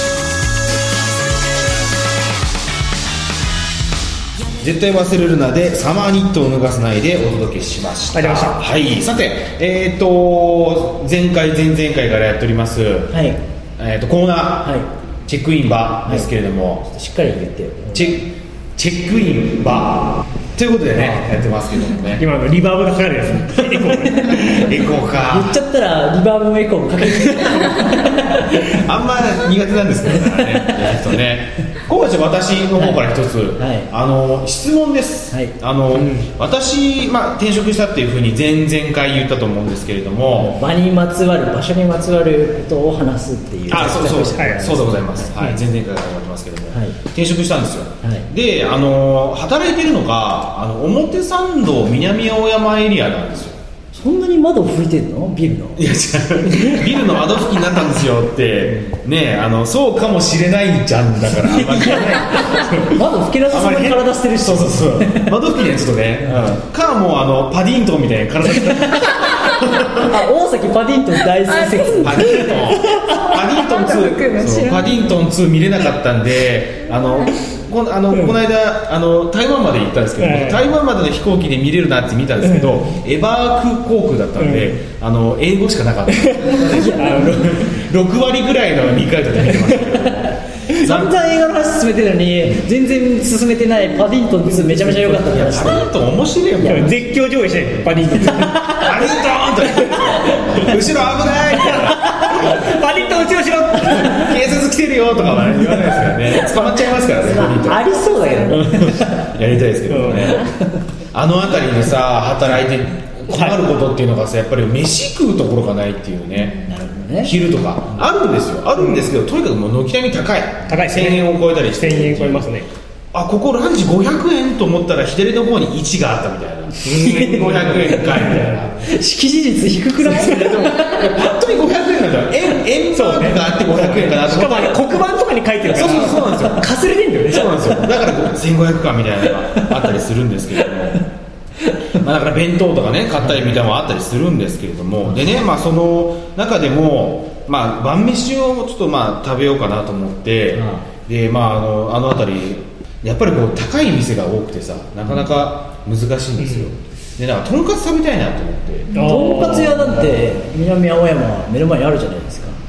絶対忘れるなでサマーニットを脱がさないでお届けしました。 ありました。 はい、さて、えー、と前回前々回からやっております、 はいえー、とコーナー、 はい、 チェックインバーですけれども、 はい、しっかり言ってよ。 チェチェックインバーということでねやってますけどもね。 今のリバーブがかかるやつエコーエコーか言っちゃったらリバーブもエコーもかけてあんま苦手なんですけどねとね。今回は私の方から一つ、はいはい、あの質問です、はい、あの、うん、私、まあ、転職したっていうふうに前々回言ったと思うんですけれども、 場にまつわる場所にまつわることを話すっていう。 あ、そうそう、はい、そうでございます、はいはい、前々回から言われてますけども、はい、転職したんですよ、はい、であの働いてるのがあの表参道南青山エリアなんですよ。 そんなに窓拭いてるの？ビルの？ いや違うビルの窓拭きになったんですよってね、あのそうかもしれないじゃんだからあんまり言わない窓拭けなさそうに体してるし、 そうそうそう窓拭きねちょっとね、うん、かもうあのパディントンみたいな体してあ、大崎パディントン大好きパディントンパディントンツーパディントンツー見れなかったんで、あのこのあの、うん、この間あの台湾まで行ったんですけど、はい、台湾までの飛行機で見れるなって見たんですけど、うん、エバー航空だったんで、うん、あの英語しかなかったろく割ぐらいの理解度で見てましたけど散々映画の話進めてるのに全然進めてないパディントンツーめちゃめちゃ良かったって話。 パディントン面白いよ。 いや絶叫上映してるパディントンパディントンって後ろ危ないパディントン後ろ後ろ警察来てるよとかは言わないですからね。捕まっちゃいますからね、パディントン。 ありそうだけどやりたいですけどねあの辺りでさ働いて困ることっていうのがさ、やっぱり飯食うところがないっていうね。 なるほどね。 昼とかあるんですよ、あるんですけど、とにかくもう軒並み高い高い、 せんえんを超えたりして、 せんえん超えますね。 あ、ここランチごひゃくえんと思ったら左の方にいちがあったみたいなせんごひゃくえんかいみたいな識字率低くない？ でもパッと見ごひゃくえんなんだよ。円円マークがあってごひゃくえんかなと思ったら、 しかも黒板とかに書いてるからそうそうそうなんですよかすれてんだよね。 そうなんですよ、だからせんごひゃくかみたいなのがあったりするんですけれどもまあだから弁当とかね買ったりみたいなのもあったりするんですけれども、でね、まあその中でもまあ晩飯をちょっとまあ食べようかなと思って、うん、でまああのあの辺りやっぱりこう高い店が多くてさ、なかなか難しいんですよ、うん、でなんかとんかつ食べたいなと思って。 とんかつ屋なんて南青山目の前にあるじゃないですか。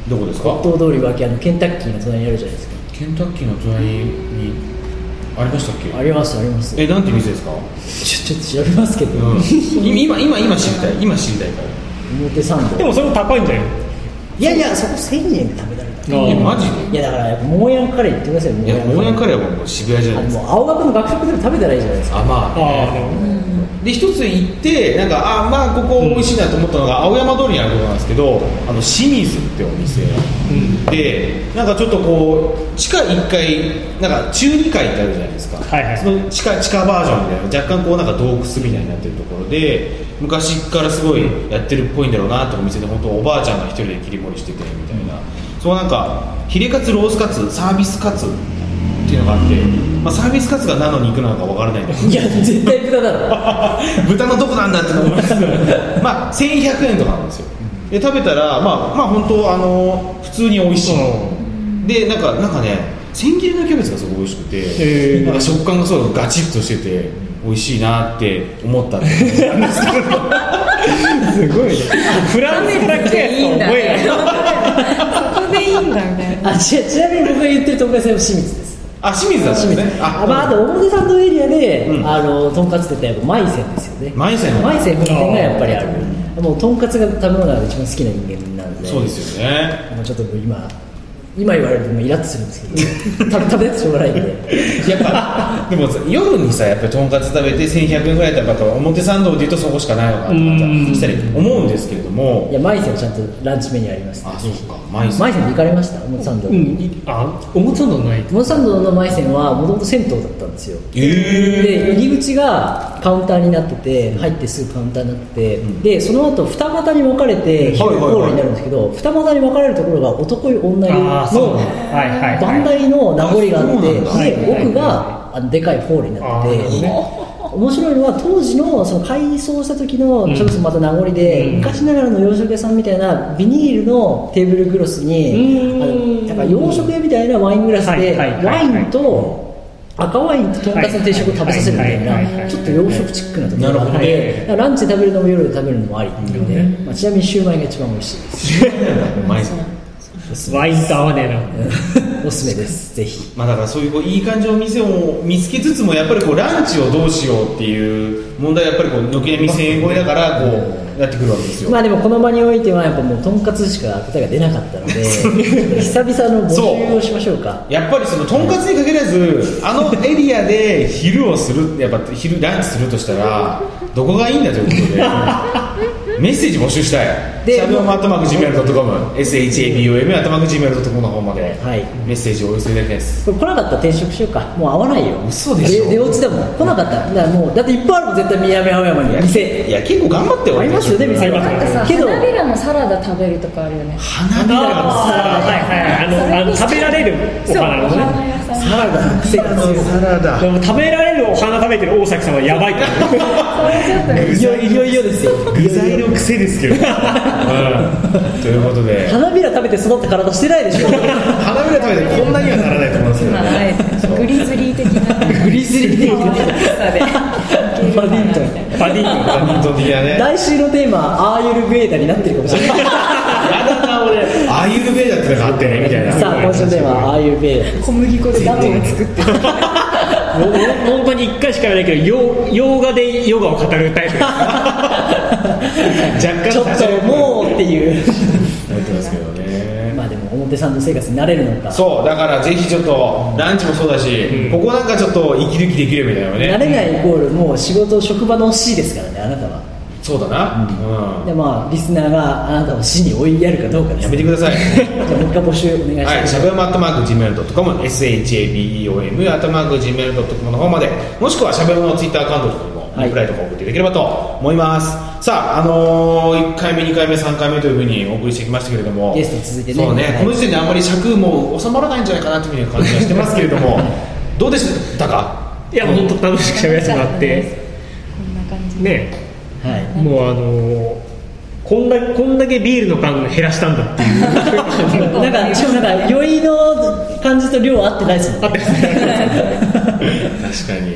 どこですか？ 骨董通り脇、あのケンタッキーの隣にあるじゃないですか。 ケンタッキーの隣にありましたっけ？ ありますあります。 え、なんて店ですか？ ちょちょっと調べますけど、うん、 今今今知りたい今知りたいから表参道。 でもそれも高いんじゃない？ いやいや、そこせんえんで食べられた。 え、マジで？ いやだからやっぱモーヤンカレー行ってください。 いや、モーヤンカレーはもう渋谷じゃないですか。 もう青学の学食でも食べたらいいじゃないですか。 あ、まあ、ね、あで一つ行ってなんかあまあここ美味しいなと思ったのが、うん、青山通りにあるところなんですけど、あの清水ってお店、うん、でなんかちょっとこう地下いっかいなんか中にかいってあるじゃないですか、はいはい、その地下地下バージョンみたいな若干こうなんか洞窟みたいになってるところで、昔からすごいやってるっぽいんだろうなってお店で、本当おばあちゃんが一人で切り盛りしててみたいな、そうなんかヒレカツロースカツサービスカツっていうのがあって、まあ、サービスカツが何の肉なのか分からないんだけど、 いや絶対豚だろ豚のどこなんだって思いますまあせんひゃくえんとかなんですよ。で食べたらまあまあ本当あの普通に美味しい、うん、でなんかなんかね千切りのキャベツがすごい美味しくて、なんか食感がそうガチッとしてて美味しいなって思ったって感じなんですけどすごいね。フランスだけいいんだねそこでいいんだみたいな。 あ、ち, ちなみに僕が言ってるとんかつ屋は清水です。 あ、清水なんですね。あ、 まあ、あと表参道エリアで、うん、あのとんかつって言ったらマイセンですよね。 マイセンマイセン本店がやっぱりある。もうとんかつが食べ物が一番好きな人間なんで。 そうですよね。 もうちょっと今今言われるともうイラッとするんですけど食べ食べてしょうがないんでやっぱでも夜にさやっぱりとんかつ食べてせんひゃくえんぐらいだったら表参道で言うとそこしかないのかなとかしたり思うんですけれども、 いやマイセンちゃんとランチメニューあります、ね、 あ、そうか。マイセンマイセンで行かれました？表参道、うん、 あ、表参道ない。 表参道のマイセンはもともと銭湯だったんですよ。 えー、 で入り口がカウンターになってて、入ってすぐカウンターになってて、うん、でその後二股に分かれて広いホールになるんですけど、二股に分かれるところが男湯女湯の番台の名残があって、で奥があのでかいホールになってて、面白いのは当時 の, その改装した時のちょっとまた名残で、うん、昔ながらの洋食屋さんみたいなビニールのテーブルクロスに、うん、あのなんか洋食屋みたいなワイングラスでワインと赤ワインととんかつの定食を食べさせるみたいなちょっと洋食チックなところがあって、ランチで食べるのも夜で食べるのもありっていうので、まあ、ちなみにシューマイが一番美味しいですうまいですね。 ワインと合わねえなおすすめです、ぜひ。 まあ、だからそういうこういい感じの店を見つけつつもやっぱりこうランチをどうしようっていう問題はやっぱりこう軒並みせんえん超えだからこうやってくるわけですよ。 まあでもこの場においてはやっぱもうとんかつしか答えが出なかったので久々の募集をしましょうか。 やっぱりそのとんかつに限らずあのエリアで昼をするやっぱ昼ランチするとしたらどこがいいんだということでメッセージ募集したい。シャブオムアットマーク ジーメールドットコム エスエイチエービーオーエム アットマーク ジーメールドットコム の方までメッセージをお寄せいただきたいです。 これ来なかったら転職しようか。もう会わないよ。 嘘でしょ。 出落ちでも来なかったらだからもうだっていっぱいあるもん絶対宮部青山に店。 いや結構頑張ってよ。 ありますよね店は。 なんかさ花びらのサラダ食べるとかあるよね。 花びらのサラダ、 はいはい、あのあの食べられるお花のね。 サラダの癖が強い。 サラダ。 でも食べられるお花食べてる大崎さんはやばいと思う。 いよいよいよですよ。 具材の癖ですけど。ということで花びら食べて育った体してないでしょ花びら食べてこんなにはならないと思いますけど、 グリズリー的なグリズリー的なバディントンバディントンバディントン的なね。 来週のテーマアーユルベーダになってるかもしれないやだな俺アーユルベーダってのがあってねみたいな。 さあ今週のテーマアーユルベーダ。 小麦粉でダムを作って本当にいっかいしかないけど洋画でヨガを語るタイプ若干ちょっともうっていう思ってますけどね。 まあでも表参道生活になれるのか。 そうだからぜひちょっとランチもそうだし、うん、ここなんかちょっと息抜きできるみたいなね。 慣れないイコールもう仕事職場の C ですからねあなたは。 そうだな、 うんうん、でまあリスナーがあなたを死に追いやるかどうかです、ね、 やめてくださいじゃあもう一回募集お願いします。 はい、シャブオムアットマーク ジーメールドットコム エスエイチエービーイーオーエム アットマーク ジーメールドットコム の方まで、もしくはシャブオムのツイッターアカウントとかにもリプライとか送っていただければと思います、はい、さあ、あのー、いっかいめにかいめさんかいめというふうにお送りしてきましたけれども、 ゲスト続いてね、 そうね、はい、この時点であんまり尺も収まらないんじゃないかなというふうに感じがしてますけれどもどうでしたか。 いや本当楽しくしゃべらせてもらってこんな感じね、 はい、 もうあのー、こんだこんだけビールの缶減らしたんだっていうなんかしかもなんか酔いの感じと量合ってないですもんね。 確かに、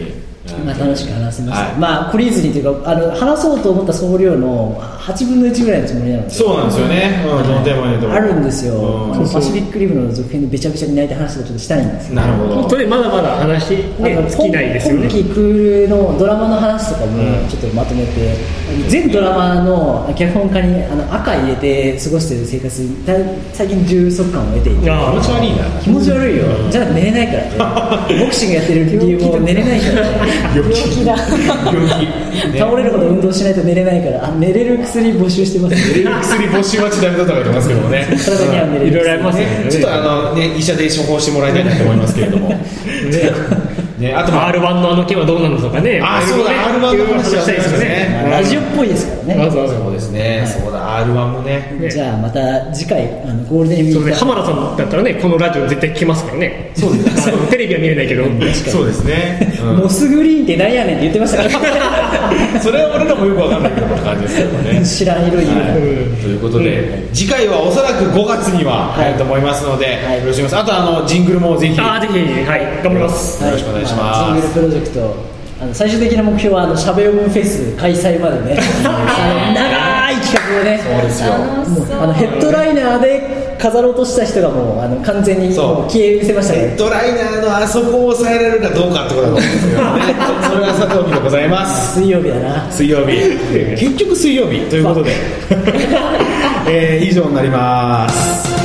まあ、楽しく話せました、 はい、 まあ、懲りずにというかあの話そうと思った総量のはちぶんのいちぐらいのつもりなので。 そうなんですよね、うん、どのテーマにあるんですよ、 うん、 あのパシフィックリブの続編でべちゃべちゃに泣いた話をちょっとしたいんですよ。 なるほど。 本当にまだまだ話、ね、尽きないですよね。 今期クールのドラマの話とかもちょっとまとめて、うん、全ドラマの脚本家にあの赤入れて過ごしている生活に最近充足感を得ていて、 気持ち悪いな。 気持ち悪いよ、うん、じゃあ寝れないからねボクシングやってる理由も寝れないからね病気だ病気、ね、 倒れるほど運動しないと寝れないから、あ寝れる薬募集してます、ね、 寝れる薬募集はちダメだとか言ってますけどもね体には寝れるいろいろありますよね。 ちょっとあの、ね、医者で処方してもらいたいなと思いますけれどもねね、あと アールワン のあの件はどうなのとかね。 あ、そうだ、アールワン の話したいですよね。 ラジオっぽいですからね。 そうそうですね。そうだ、アールワン もね。 じゃあまた次回あのゴールデンウィーク。 浜田さんだったらね、このラジオ絶対聞きますからね。そうです。テレビは見れないけど。 そうですね。 モスグリーンって何やねんって言ってましたから。 それは俺らもよくわかんないけどって感じですけどね。 知らん色いる。 ということで、次回はおそらくごがつには入ると思いますので、よろしくお願いします。あとあのジングルもぜひ。 あ、ぜひはい頑張ります。 よろしくお願いします。 ジングルプロジェクト、あの最終的な目標はあのしゃべよむフェス開催までねあの長い企画をね、 そうですよ、 もうあのヘッドライナーで飾ろうとした人がもうあの完全にもう消え失せましたね。 ヘッドライナーのあそこを抑えられるかどうかってことだと思うんですけどねそれはさておきでございます。 水曜日だな、 水曜日結局水曜日ということで、えー、以上になります。